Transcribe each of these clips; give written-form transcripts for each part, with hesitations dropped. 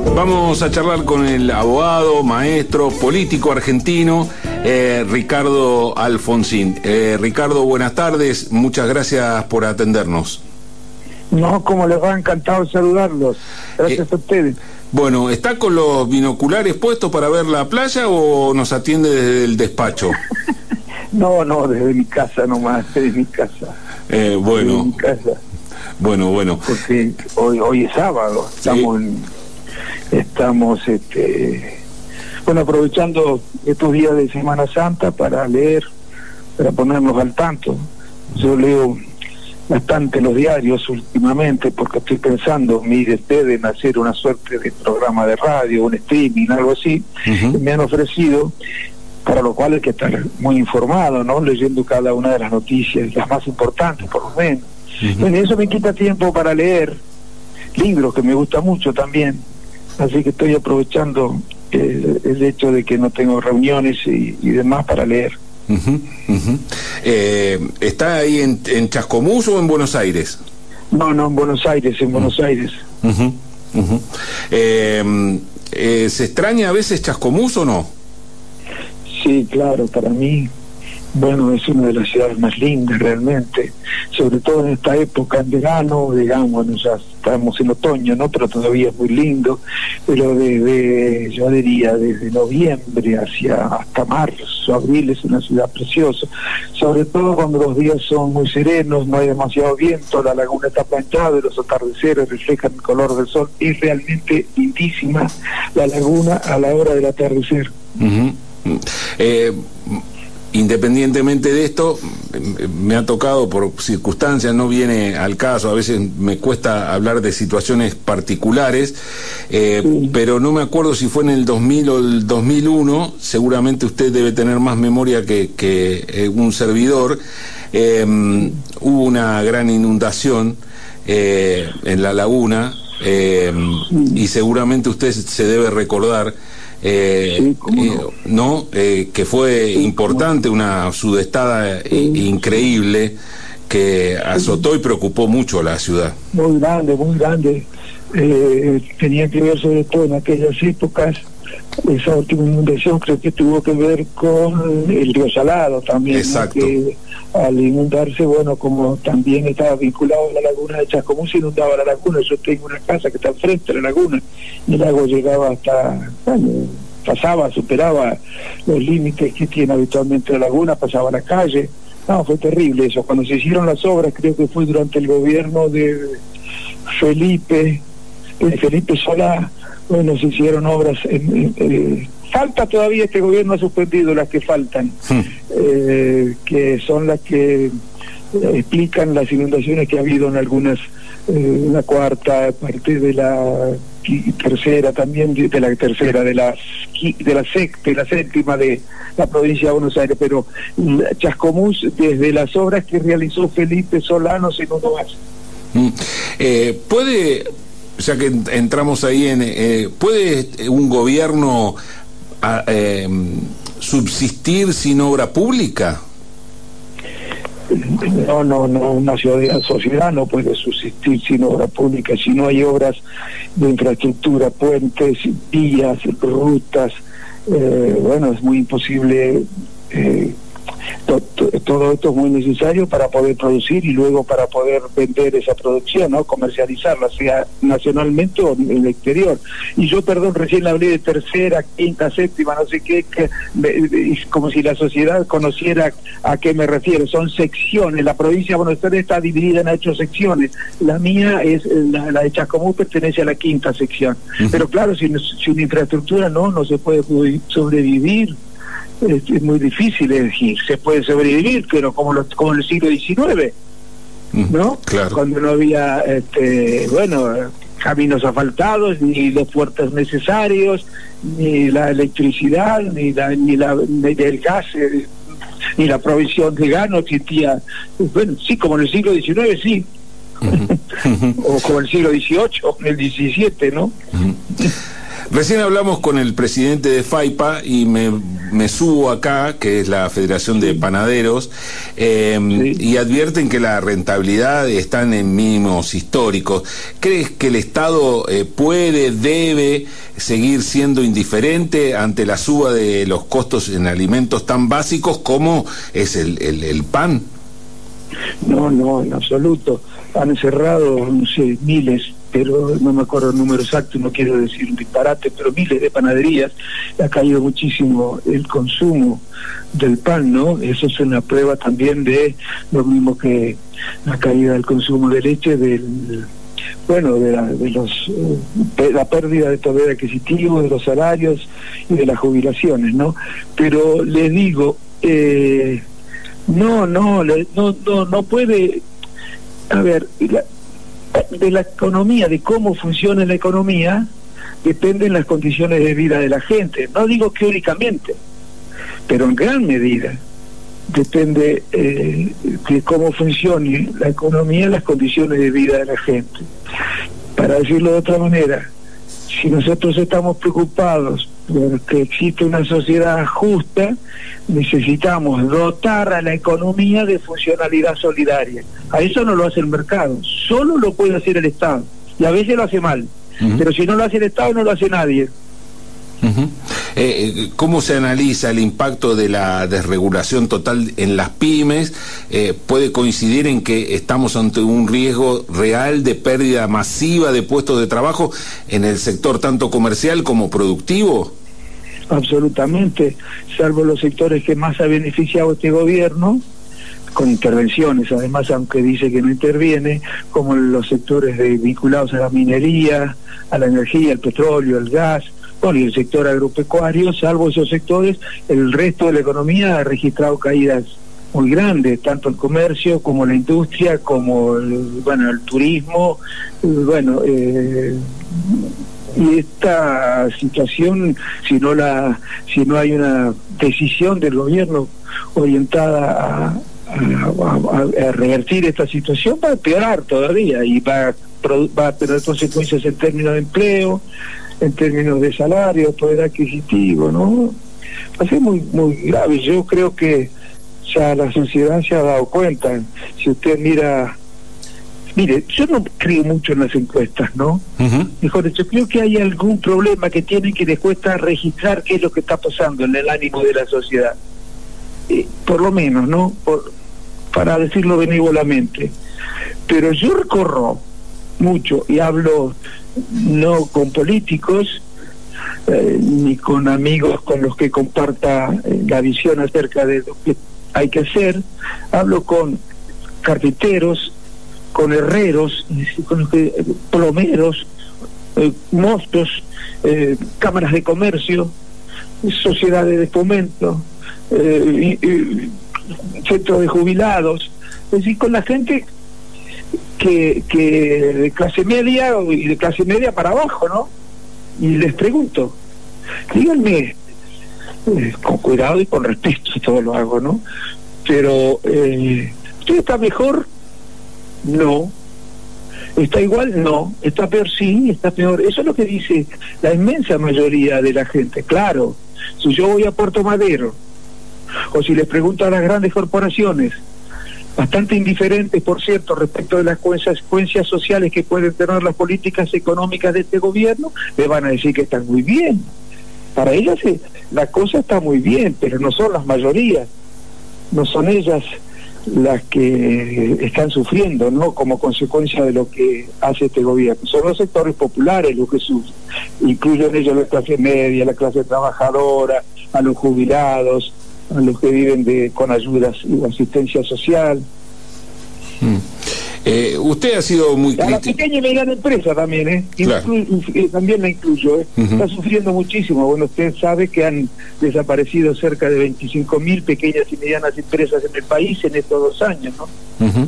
Vamos a charlar con el abogado, maestro, político argentino, Ricardo Alfonsín. Ricardo, buenas tardes, muchas gracias por atendernos. No, como les va, encantado de saludarlos. Gracias a ustedes. Bueno, ¿está con los binoculares puestos para ver la playa o nos atiende desde el despacho? No, desde mi casa nomás, desde mi casa. Bueno. Desde mi casa. Bueno. Porque hoy es sábado, estamos aprovechando estos días de Semana Santa para leer, para ponernos al tanto. Yo leo bastante los diarios últimamente porque estoy pensando, mire usted, en hacer una suerte de programa de radio, un streaming, algo así, que me han ofrecido, para lo cual hay que estar muy informado, ¿no? Leyendo cada una de las noticias, las más importantes por lo menos. Bueno, eso me quita tiempo para leer libros, que me gusta mucho también, así que estoy aprovechando el hecho de que no tengo reuniones y demás para leer. ¿Está ahí en Chascomús o en Buenos Aires? No, en Buenos Aires, Buenos Aires. ¿Se extraña a veces Chascomús o no? Sí, claro, para mí, bueno, es una de las ciudades más lindas realmente, sobre todo en esta época, en verano, digamos, bueno, ya estamos en otoño, ¿no? Pero todavía es muy lindo, pero yo diría, desde noviembre hasta marzo, abril, es una ciudad preciosa, sobre todo cuando los días son muy serenos, no hay demasiado viento, la laguna está planchada y los atardeceres reflejan el color del sol, es realmente lindísima la laguna a la hora del atardecer. Independientemente de esto, me ha tocado por circunstancias, no viene al caso, a veces me cuesta hablar de situaciones particulares, pero no me acuerdo si fue en el 2000 o el 2001, seguramente usted debe tener más memoria que un servidor. Hubo una gran inundación en la laguna, y seguramente usted se debe recordar que fue importante, una sudestada increíble que azotó y preocupó mucho a la ciudad. Muy grande. Tenía que ver sobre todo en aquellas épocas. Esa última inundación creo que tuvo que ver con el río Salado también. Exacto. ¿No? Que al inundarse, bueno, como también estaba vinculado a la laguna de Chascomús, se inundaba la laguna. Yo tengo una casa que está enfrente de la laguna y el agua llegaba hasta, superaba los límites que tiene habitualmente la laguna, pasaba a la calle. No, fue terrible eso. Cuando se hicieron las obras, creo que fue durante el gobierno de Felipe Solá. Bueno, se hicieron obras falta todavía, este gobierno ha suspendido las que faltan, que son las que explican las inundaciones que ha habido en algunas, la cuarta parte de la tercera, también de la séptima de la provincia de Buenos Aires, pero Chascomús, desde las obras que realizó Felipe Solá, no se inundó más. Ya que entramos ahí ¿puede un gobierno subsistir sin obra pública? No, una sociedad no puede subsistir sin obra pública. Si no hay obras de infraestructura, puentes, vías, rutas, es muy imposible. Todo esto es muy necesario para poder producir y luego para poder vender esa producción, ¿no? Comercializarla, sea nacionalmente o en el exterior. Y yo, recién hablé de tercera, quinta, séptima, no sé qué, como si la sociedad conociera a qué me refiero. Son secciones. La provincia de Buenos Aires está dividida en 8 secciones. La mía la de Chascomús pertenece a la quinta sección. Pero claro, sin infraestructura no se puede sobrevivir. Es muy difícil decir, se puede sobrevivir, pero como en el siglo XIX, ¿no? Claro. Cuando no había, caminos asfaltados, ni los puertos necesarios, ni la electricidad, ni el gas, ni la provisión de gas no existía. Bueno, sí, como en el siglo XIX, sí. O como en el siglo XVIII, o en el XVII, ¿no? Recién hablamos con el presidente de FAIPA y me me subo acá, que es la Federación de Panaderos, y advierten que la rentabilidad están en mínimos históricos. ¿Crees que el Estado debe seguir siendo indiferente ante la suba de los costos en alimentos tan básicos como es el pan? No, en absoluto. Han cerrado, no sé, miles, pero no me acuerdo el número exacto, no quiero decir un disparate, pero miles de panaderías. Ha caído muchísimo el consumo del pan, ¿no? Eso es una prueba también de lo mismo que la caída del consumo de leche, de la pérdida de poder adquisitivo, de los salarios y de las jubilaciones, ¿no? Pero les digo, no puede. A ver, de la economía, de cómo funciona la economía, dependen las condiciones de vida de la gente. No digo que únicamente, pero en gran medida depende de cómo funcione la economía, las condiciones de vida de la gente. Para decirlo de otra manera, si nosotros estamos preocupados porque existe una sociedad justa, necesitamos dotar a la economía de funcionalidad solidaria. A eso no lo hace el mercado, solo lo puede hacer el Estado, y a veces lo hace mal, pero si no lo hace el Estado no lo hace nadie. ¿Cómo se analiza el impacto de la desregulación total en las pymes? ¿Puede coincidir en que estamos ante un riesgo real de pérdida masiva de puestos de trabajo en el sector tanto comercial como productivo? Absolutamente, salvo los sectores que más ha beneficiado este gobierno, con intervenciones, además, aunque dice que no interviene, como los sectores vinculados a la minería, a la energía, al petróleo, al gas, y el sector agropecuario. Salvo esos sectores, el resto de la economía ha registrado caídas muy grandes, tanto el comercio como la industria, como el turismo, y esta situación, si no hay una decisión del gobierno orientada a revertir esta situación, va a empeorar todavía y va a tener consecuencias en términos de empleo, en términos de salario, poder adquisitivo, ¿no? Va a ser muy, muy grave. Yo creo que ya la sociedad se ha dado cuenta. Si usted mire, yo no creo mucho en las encuestas, ¿no? Mejor dicho, creo que hay algún problema que tienen que les cuesta registrar qué es lo que está pasando en el ánimo de la sociedad. Por lo menos, ¿no? Para decirlo benévolamente. Pero yo recorro mucho y hablo no con políticos ni con amigos con los que comparta la visión acerca de lo que hay que hacer. Hablo con carpinteros, con herreros, con plomeros, mozos, cámaras de comercio, sociedades de fomento, centros de jubilados, es decir, con la gente que de clase media y de clase media para abajo, ¿no? Y les pregunto, díganme, con cuidado y con respeto, todo lo hago, ¿no? Pero, ¿usted está mejor? No. ¿Está igual? No. ¿Está peor? Sí, está peor. Eso es lo que dice la inmensa mayoría de la gente. Claro, si yo voy a Puerto Madero, o si les pregunto a las grandes corporaciones, bastante indiferentes, por cierto, respecto de las consecuencias sociales que pueden tener las políticas económicas de este gobierno, le van a decir que están muy bien. Para ellas la cosa está muy bien, pero no son las mayorías, no son ellas las que están sufriendo, ¿no? Como consecuencia de lo que hace este gobierno. Son los sectores populares los que sufren, incluyen ellos la clase media, la clase trabajadora, a los jubilados, a los que viven con ayudas y asistencia social. Usted ha sido muy crítico. A la pequeña y mediana empresa también, Claro. También la incluyo, Está sufriendo muchísimo. Bueno, usted sabe que han desaparecido cerca de 25.000 pequeñas y medianas empresas en el país en estos 2 años, ¿no?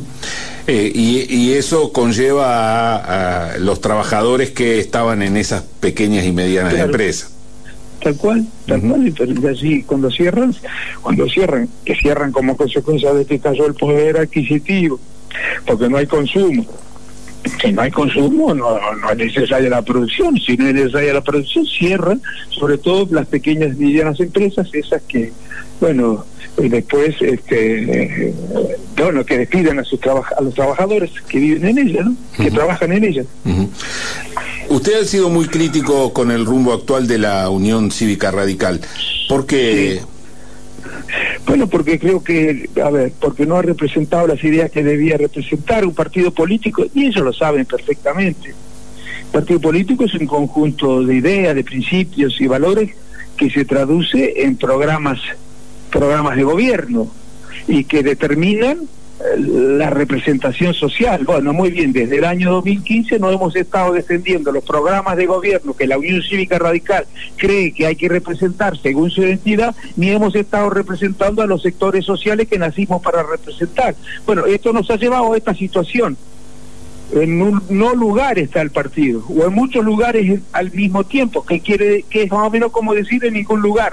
Y eso conlleva a los trabajadores que estaban en esas pequeñas y medianas empresas. Tal cual, y así cuando cierran, que cierran como consecuencia de que cayó el poder adquisitivo, porque no hay consumo, Si no hay consumo, no es necesaria la producción. Si no es necesaria la producción, cierran, sobre todo las pequeñas y medianas empresas, esas que, bueno, después, bueno, que despidan a los trabajadores que viven en ella, ¿no? Que trabajan en ella. Usted ha sido muy crítico con el rumbo actual de la Unión Cívica Radical. ¿Por qué? Sí. Bueno, porque creo que, porque no ha representado las ideas que debía representar un partido político, y ellos lo saben perfectamente. El partido político es un conjunto de ideas, de principios y valores que se traduce en programas de gobierno y que determinan la representación social. Bueno, muy bien, desde el año 2015 no hemos estado defendiendo los programas de gobierno que la Unión Cívica Radical cree que hay que representar según su identidad, ni hemos estado representando a los sectores sociales que nacimos para representar. Bueno, esto nos ha llevado a esta situación. En un no lugar está el partido, o en muchos lugares al mismo tiempo, que es más o menos como decir en ningún lugar.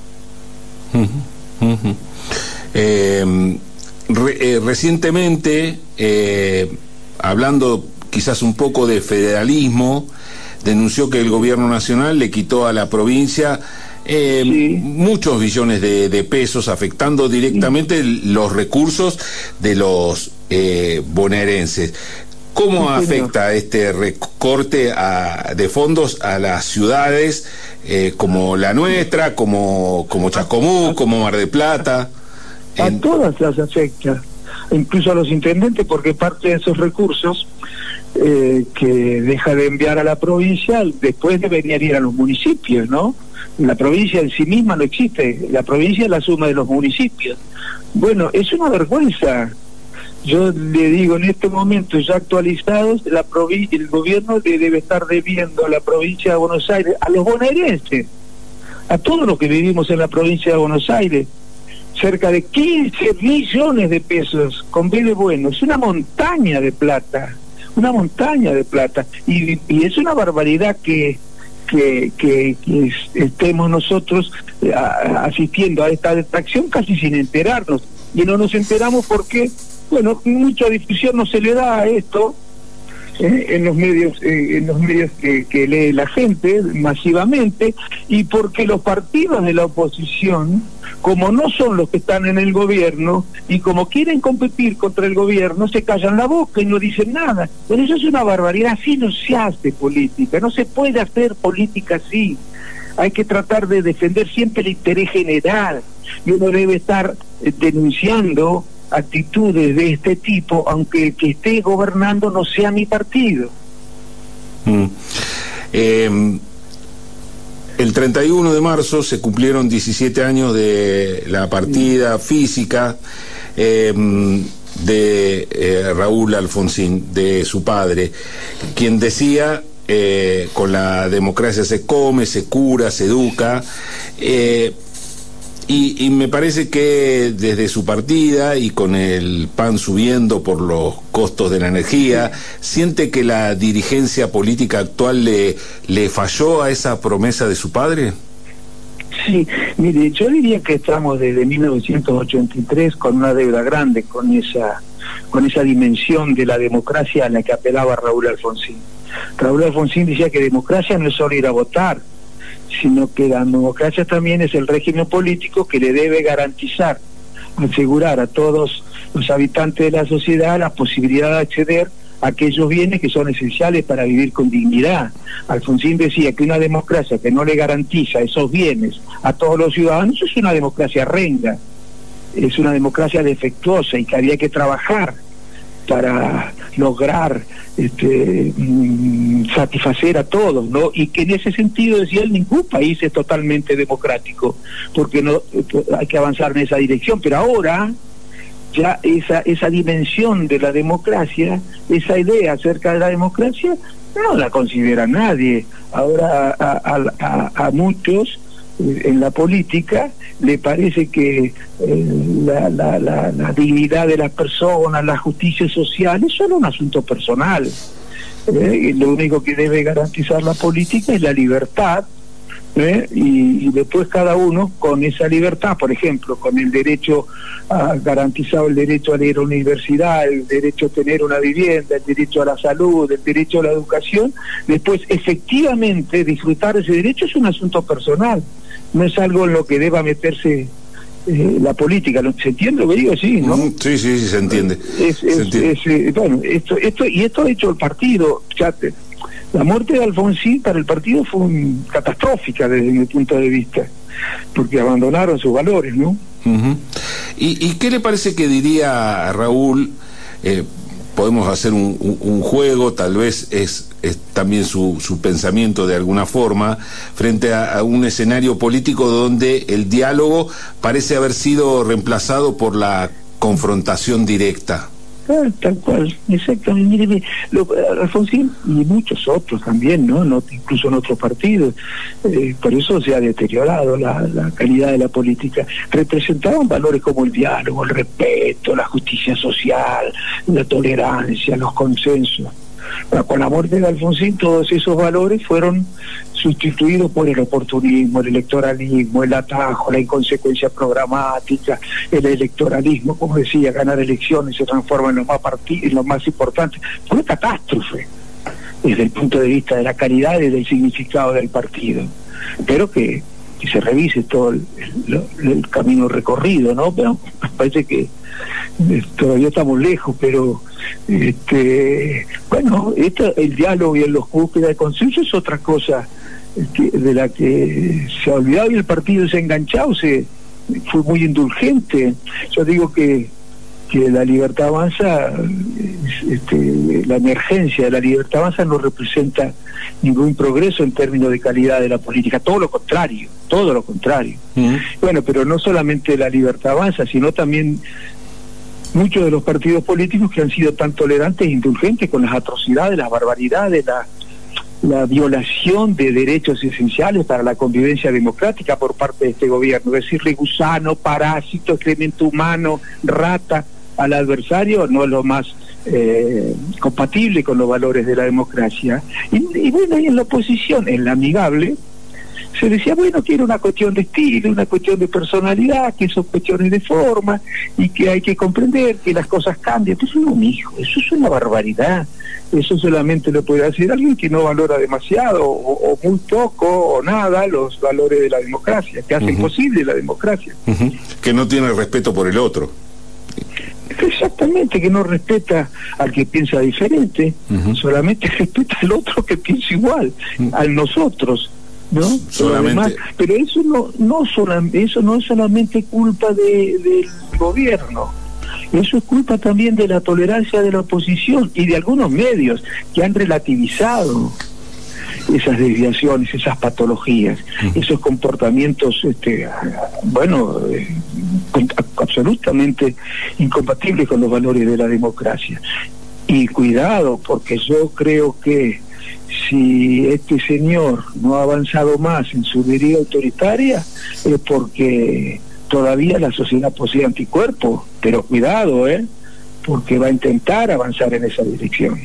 Recientemente, hablando quizás un poco de federalismo, denunció que el gobierno nacional le quitó a la provincia muchos billones de pesos, afectando directamente los recursos de los bonaerenses. ¿Cómo afecta este recorte de fondos a las ciudades como la nuestra, como Chascomús, como Mar del Plata? A todas las afecta, incluso a los intendentes, porque parte de esos recursos que deja de enviar a la provincia, después deberían ir a los municipios, ¿no? La provincia en sí misma no existe, la provincia es la suma de los municipios. Bueno, es una vergüenza. Yo le digo, en este momento ya actualizados, el gobierno le debe estar debiendo a la provincia de Buenos Aires, a los bonaerenses, a todos los que vivimos en la provincia de Buenos Aires, cerca de 15 millones de pesos con B de bueno. Es una montaña de plata, y es una barbaridad que estemos nosotros asistiendo a esta detracción casi sin enterarnos, y no nos enteramos porque, bueno, mucha difusión no se le da a esto en los medios que lee la gente masivamente, y porque los partidos de la oposición, como no son los que están en el gobierno y como quieren competir contra el gobierno, se callan la boca y no dicen nada. Pero eso es una barbaridad. Así no se hace política, no se puede hacer política así. Hay que tratar de defender siempre el interés general, y uno debe estar denunciando actitudes de este tipo, aunque el que esté gobernando no sea mi partido. El 31 de marzo se cumplieron 17 años de la partida física de Raúl Alfonsín, de su padre, quien decía, con la democracia se come, se cura, se educa, y me parece que desde su partida y con el pan subiendo por los costos de la energía, ¿siente que la dirigencia política actual le falló a esa promesa de su padre? Sí, mire, yo diría que estamos desde 1983 con una deuda grande con esa dimensión de la democracia a la que apelaba Raúl Alfonsín. Raúl Alfonsín decía que democracia no es solo ir a votar, sino que la democracia también es el régimen político que le debe garantizar, asegurar a todos los habitantes de la sociedad la posibilidad de acceder a aquellos bienes que son esenciales para vivir con dignidad. Alfonsín decía que una democracia que no le garantiza esos bienes a todos los ciudadanos es una democracia renga, es una democracia defectuosa, y que había que trabajar para lograr satisfacer a todos, ¿no? Y que en ese sentido, decía él, ningún país es totalmente democrático, porque no hay que avanzar en esa dirección. Pero ahora ya esa dimensión de la democracia, esa idea acerca de la democracia, no la considera nadie. Ahora a muchos en la política le parece que la dignidad de las personas, la justicia social, es solo un asunto personal. Lo único que debe garantizar la política es la libertad y después cada uno con esa libertad, por ejemplo, con el derecho garantizado, el derecho a ir a la universidad, el derecho a tener una vivienda, el derecho a la salud, el derecho a la educación, después efectivamente disfrutar ese derecho es un asunto personal, no es algo en lo que deba meterse la política. ¿Se entiende lo que digo? Sí, ¿no? Sí, se entiende. Bueno, esto ha hecho el partido. La muerte de Alfonsín para el partido fue catastrófica desde mi punto de vista, porque abandonaron sus valores, ¿no? ¿Y qué le parece que diría Raúl? Podemos hacer un juego, tal vez es también su pensamiento de alguna forma, frente a un escenario político donde el diálogo parece haber sido reemplazado por la confrontación directa. Tal cual, exactamente. Mire, Alfonsín y muchos otros también, ¿no? Incluso en otros partidos, por eso se ha deteriorado la calidad de la política. Representaban valores como el diálogo, el respeto, la justicia social, la tolerancia, los consensos. Con la muerte de Alfonsín todos esos valores fueron sustituidos por el oportunismo, el electoralismo, el atajo, la inconsecuencia programática, el electoralismo, como decía, ganar elecciones se transforma en lo más importante. Fue una catástrofe desde el punto de vista de la calidad y del significado del partido. Espero que se revise todo el camino recorrido, ¿no? Pero me parece que todavía estamos lejos, pero bueno, el diálogo y los búsqueda de consenso es otra cosa de la que se ha olvidado, y el partido se ha enganchado, fue muy indulgente. Yo digo que la Libertad Avanza, la emergencia de la Libertad Avanza no representa ningún progreso en términos de calidad de la política, todo lo contrario. Bueno, pero no solamente la Libertad Avanza, sino también muchos de los partidos políticos que han sido tan tolerantes e indulgentes con las atrocidades, las barbaridades, la violación de derechos esenciales para la convivencia democrática por parte de este gobierno. Decirle gusano, parásito, excremento humano, rata al adversario no es lo más compatible con los valores de la democracia. Y bueno, y en la oposición, en la amigable, se decía, bueno, que era una cuestión de estilo, una cuestión de personalidad, que son cuestiones de forma, y que hay que comprender que las cosas cambian. Eso no, mijo, eso es una barbaridad. Eso solamente lo puede hacer alguien que no valora demasiado, o muy poco, o nada, los valores de la democracia, que hacen posible la democracia. Que no tiene respeto por el otro. Exactamente, que no respeta al que piensa diferente, solamente respeta al otro que piensa igual, a nosotros, ¿no? Solamente. Pero eso eso no es solamente culpa del gobierno, eso es culpa también de la tolerancia de la oposición y de algunos medios que han relativizado esas desviaciones, esas patologías, esos comportamientos, absolutamente incompatibles con los valores de la democracia. Y cuidado, porque yo creo que si este señor no ha avanzado más en su deriva autoritaria es porque todavía la sociedad posee anticuerpos, pero cuidado, porque va a intentar avanzar en esa dirección.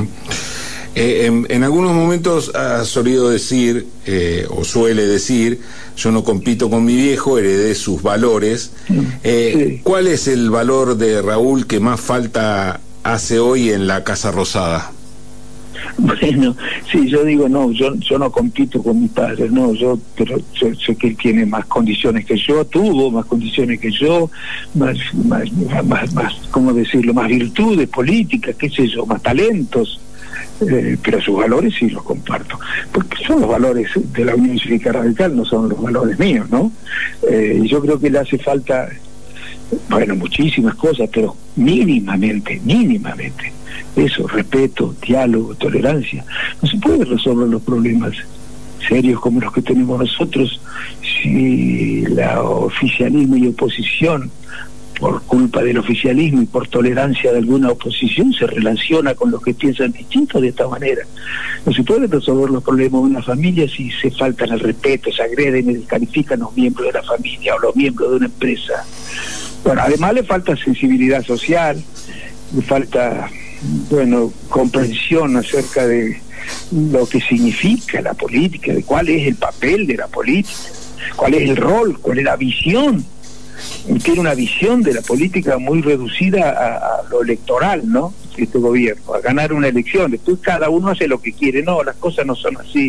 En algunos momentos ha solido decir, o suele decir, yo no compito con mi viejo, heredé sus valores. Sí. ¿Cuál es el valor de Raúl que más falta hace hoy en la Casa Rosada? Bueno, sí, yo digo, no, yo no compito con mi padre, no, pero yo sé que él tiene más condiciones que yo, tuvo más condiciones que yo, más, ¿cómo decirlo?, más virtudes políticas, qué sé yo, más talentos, pero sus valores sí los comparto, porque son los valores de la Unión Cívica Radical, no son los valores míos, ¿no? Y yo creo que le hace falta, bueno, muchísimas cosas, pero mínimamente, eso, respeto, diálogo, tolerancia. No se puede resolver los problemas serios como los que tenemos nosotros si la oficialismo y oposición, por culpa del oficialismo y por tolerancia de alguna oposición, se relaciona con los que piensan distinto de esta manera. No se pueden resolver los problemas de una familia si se faltan al respeto, se agreden y descalifican los miembros de la familia o los miembros de una empresa. Bueno, además le falta sensibilidad social, le falta, comprensión acerca de lo que significa la política, de cuál es el papel de la política, cuál es el rol, cuál es la visión. Y tiene una visión de la política muy reducida a lo electoral, ¿no? Este gobierno, a ganar una elección. Después cada uno hace lo que quiere. No, las cosas no son así.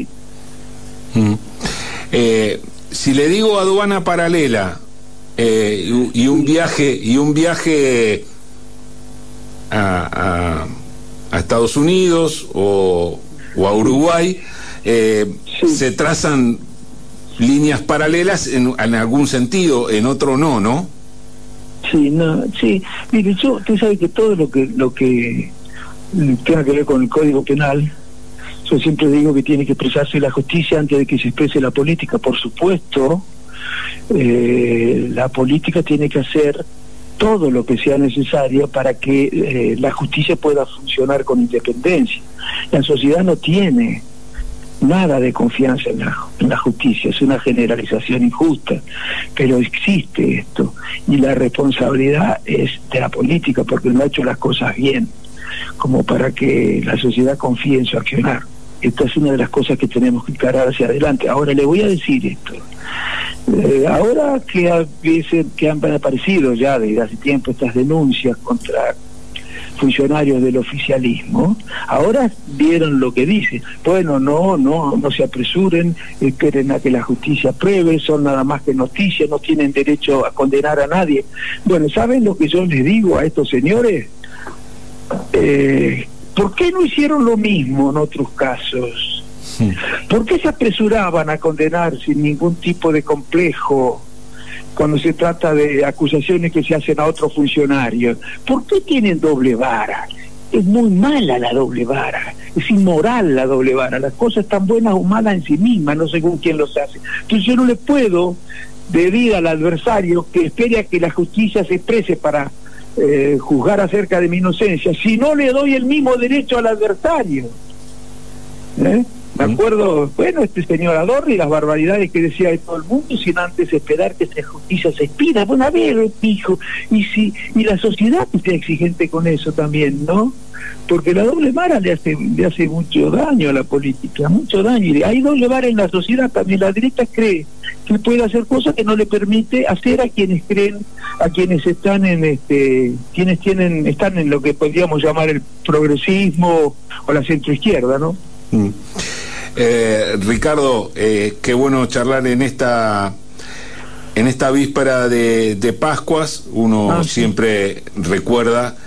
Si le digo aduana paralela y un viaje a Estados Unidos o a Uruguay, se trazan líneas paralelas en algún sentido, en otro no. Sí, no, sí. Mire, usted sabe que todo lo que tenga que ver con el Código Penal, yo siempre digo que tiene que expresarse la justicia antes de que se exprese la política. Por supuesto, la política tiene que hacer todo lo que sea necesario para que la justicia pueda funcionar con independencia. La sociedad no tiene nada de confianza en la justicia, es una generalización injusta, pero existe esto, y la responsabilidad es de la política, porque no ha hecho las cosas bien, como para que la sociedad confíe en su accionar. Esta es una de las cosas que tenemos que encarar hacia adelante. Ahora le voy a decir esto. Ahora que han aparecido ya desde hace tiempo estas denuncias contra funcionarios del oficialismo, ahora vieron lo que dice. Bueno, no se apresuren, esperen a que la justicia apruebe, son nada más que noticias, no tienen derecho a condenar a nadie. Bueno, ¿saben lo que yo les digo a estos señores? ¿Por qué no hicieron lo mismo en otros casos? ¿Por qué se apresuraban a condenar sin ningún tipo de complejo cuando se trata de acusaciones que se hacen a otros funcionarios? ¿Por qué tienen doble vara? Es muy mala la doble vara, es inmoral la doble vara. Las cosas están buenas o malas en sí mismas, no según quién los hace. Entonces yo no le puedo pedir al adversario que espere a que la justicia se exprese para juzgar acerca de mi inocencia, si no le doy el mismo derecho al adversario. Me acuerdo, bueno, este señor Adorni, las barbaridades que decía de todo el mundo, sin antes esperar que esta justicia se expida. Bueno, a ver, hijo, y la sociedad que sea exigente con eso también, ¿no? Porque la doble vara le hace mucho daño a la política, mucho daño. Y hay doble vara en la sociedad también. La derecha cree que puede hacer cosas que no le permite hacer a quienes creen, a quienes están están en lo que podríamos llamar el progresismo o la centroizquierda, ¿no? Ricardo, qué bueno charlar en esta víspera de Pascuas. Uno siempre recuerda,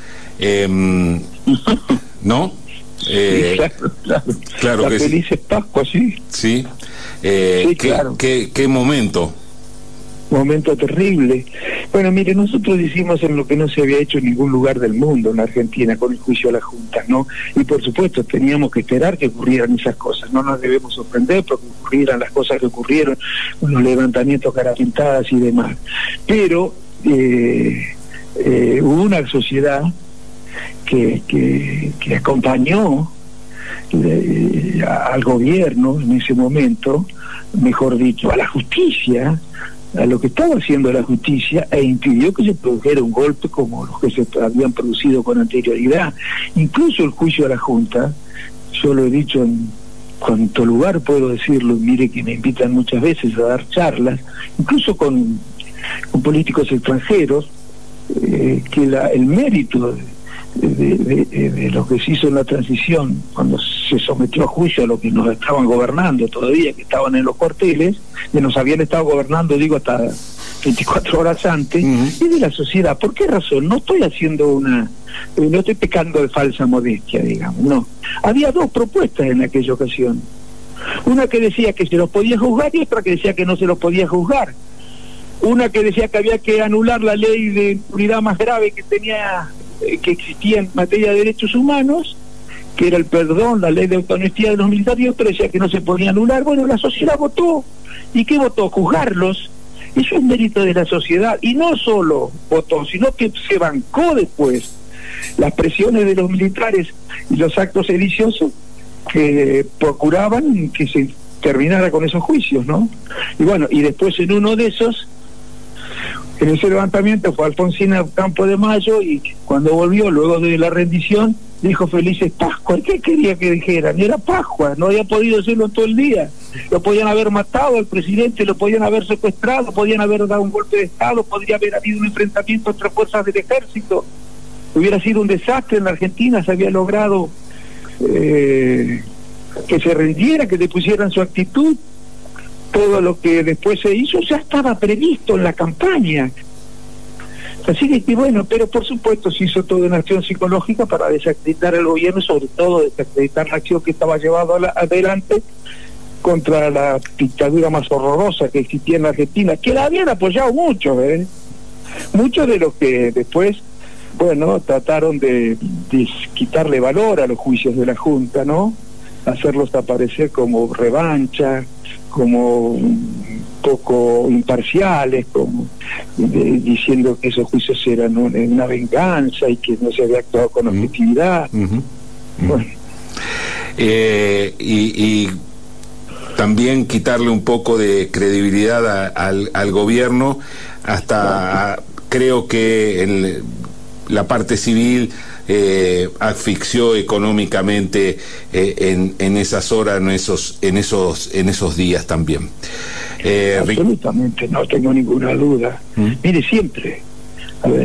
¿no? Sí, claro que felices Pascuas, sí. Sí. Sí, claro. Qué momento terrible. Bueno, mire, nosotros hicimos en lo que no se había hecho en ningún lugar del mundo, en Argentina, con el juicio a la Junta, ¿no? Y por supuesto teníamos que esperar que ocurrieran esas cosas, no nos debemos sorprender porque ocurrieran las cosas que ocurrieron, con los levantamientos, cara pintadas y demás. Pero hubo una sociedad que acompañó al gobierno en ese momento, mejor dicho, a la justicia, a lo que estaba haciendo la justicia, e impidió que se produjera un golpe como los que se habían producido con anterioridad. Incluso el juicio a la Junta, yo lo he dicho en cuanto lugar puedo decirlo, mire que me invitan muchas veces a dar charlas, incluso con políticos extranjeros, que el mérito de lo que se hizo en la transición, cuando se sometió a juicio a los que nos estaban gobernando todavía, que estaban en los cuarteles, que nos habían estado gobernando, digo, hasta 24 horas antes, y de la sociedad. ¿Por qué razón? No estoy haciendo no estoy pecando de falsa modestia, digamos, no. Había dos propuestas en aquella ocasión. Una que decía que se los podía juzgar y otra que decía que no se los podía juzgar. Una que decía que había que anular la ley de impunidad más grave que existía en materia de derechos humanos, que era el perdón, la ley de autohonestidad de los militares, y otra decía que no se podía anular. Bueno, la sociedad votó. ¿Y qué votó? Juzgarlos. Eso es mérito de la sociedad. Y no solo votó, sino que se bancó después las presiones de los militares y los actos sediciosos que procuraban que se terminara con esos juicios, ¿no? Y bueno, y después en uno de esos, En ese levantamiento fue Alfonsín al Campo de Mayo, y cuando volvió luego de la rendición dijo felices Pascuas. ¿Qué quería que dijeran? Era Pascua, no había podido decirlo todo el día. Lo podían haber matado al presidente, lo podían haber secuestrado, podían haber dado un golpe de Estado, podría haber habido un enfrentamiento entre fuerzas del ejército. Hubiera sido un desastre en la Argentina. Se había logrado que se rindiera, que depusieran su actitud. Todo lo que después se hizo ya estaba previsto en la campaña. Así que bueno, pero por supuesto se hizo toda una acción psicológica para desacreditar al gobierno, sobre todo desacreditar la acción que estaba llevando adelante contra la dictadura más horrorosa que existía en la Argentina, que la habían apoyado muchos, muchos de los que después, bueno, trataron de quitarle valor a los juicios de la Junta, ¿no? Hacerlos aparecer como revancha, como un poco imparciales, como diciendo que esos juicios eran una venganza y que no se había actuado con objetividad. Bueno. Y también quitarle un poco de credibilidad al gobierno, hasta creo que la parte civil asfixió económicamente en esas horas, en esos días también. Absolutamente, no tengo ninguna duda. Mire, siempre, a ver,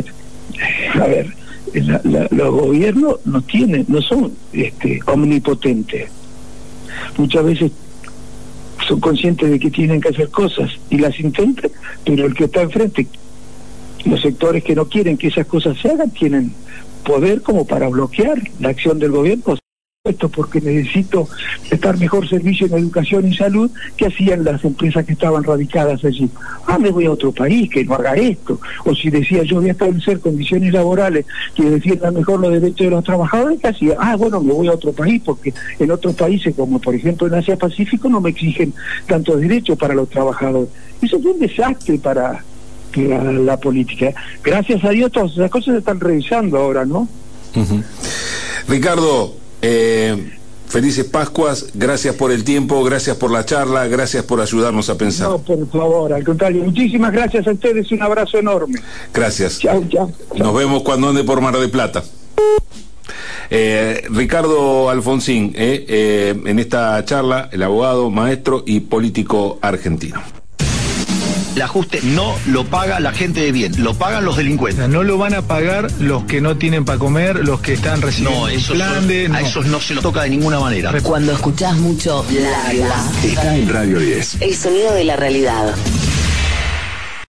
los gobiernos no son omnipotentes. Muchas veces son conscientes de que tienen que hacer cosas y las intentan, pero el que está enfrente, los sectores que no quieren que esas cosas se hagan, tienen poder como para bloquear la acción del gobierno. Esto porque necesito prestar mejor servicio en educación y salud, que hacían las empresas que estaban radicadas allí. Me voy a otro país que no haga esto. O si decía yo voy a establecer condiciones laborales que defiendan mejor los derechos de los trabajadores, que hacía, bueno, me voy a otro país porque en otros países, como por ejemplo en Asia Pacífico, no me exigen tantos derechos para los trabajadores. Eso fue un desastre para la política. Gracias a Dios todas esas cosas se están revisando ahora, ¿no? Ricardo, felices Pascuas, gracias por el tiempo, gracias por la charla, gracias por ayudarnos a pensar. No, por favor, al contrario, muchísimas gracias a ustedes, un abrazo enorme. Gracias. Chao. Nos vemos cuando ande por Mar del Plata. Ricardo Alfonsín, en esta charla, el abogado, maestro y político argentino. El ajuste no lo paga la gente de bien, lo pagan los delincuentes. No lo van a pagar los que no tienen para comer, los que están recibiendo a esos no se los toca de ninguna manera. Cuando escuchás mucho bla bla, está en Radio 10. El sonido de la realidad.